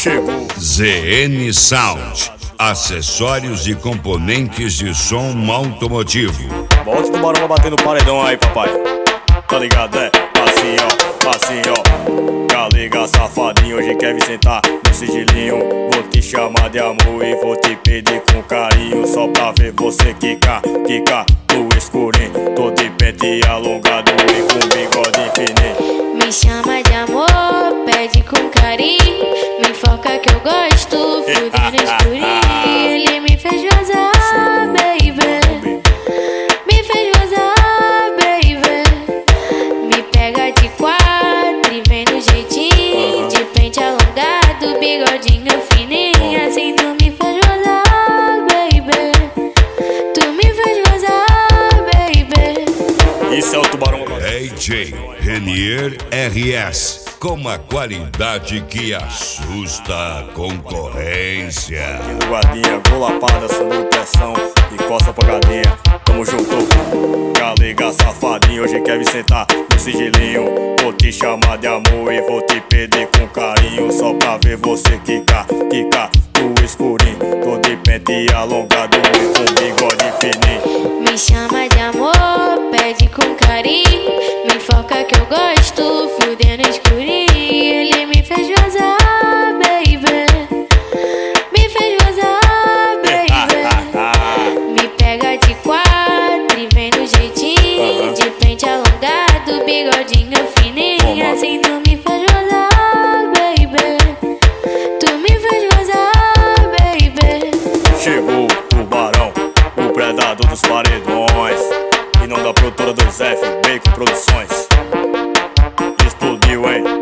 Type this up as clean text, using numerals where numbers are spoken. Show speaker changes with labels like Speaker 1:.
Speaker 1: Chegou
Speaker 2: ZN Sound, acessórios e componentes de som automotivo.
Speaker 1: Bota o tubarão pra bater no paredão aí, papai. Tá ligado, né? Assim, ó, assim, ó. Galega safadinho, hoje quer me sentar no sigilinho. Vou te chamar de amor e vou te pedir com carinho, só pra ver você quicar, quicar no escurinho. Tô de pente alongado e com bigode fininho.
Speaker 3: Me chama de amor, pede com carinho. Me foca que eu gosto, fudendo escurinho. Ele me fez gozar, baby. Me fez gozar, baby. Me pega de quatro e vem no jeitinho. De pente alongado, bigodinho fininho. Assim tu me fez gozar, baby. Tu me fez gozar, baby.
Speaker 1: Isso é o tubarão.
Speaker 2: DJ Renier RS, com a qualidade que assusta a concorrência.
Speaker 1: Guardinha, vou lapada, subiu pressão e costa pra cadeia. Tamo junto, galega safadinho, hoje quer me sentar no sigilinho. Vou te chamar de amor e vou te pedir com carinho, só pra ver você quicar, quicar no escurinho. Tô de pente alongado e com bigode fininho.
Speaker 3: Me chama de amor, pede com carinho. Me foca que eu gosto, fudendo escurinho. Ele me fez gozar, baby. Me fez gozar, baby. Me pega de quatro e vem no jeitinho. De pente alongado, bigodinho fininho. Assim tu me fez gozar, baby. Tu me fez gozar, baby.
Speaker 1: Chegou o tubarão, o predador dos paredões, e não da produtora do Zé Bacon Produções. Explodiu, hein?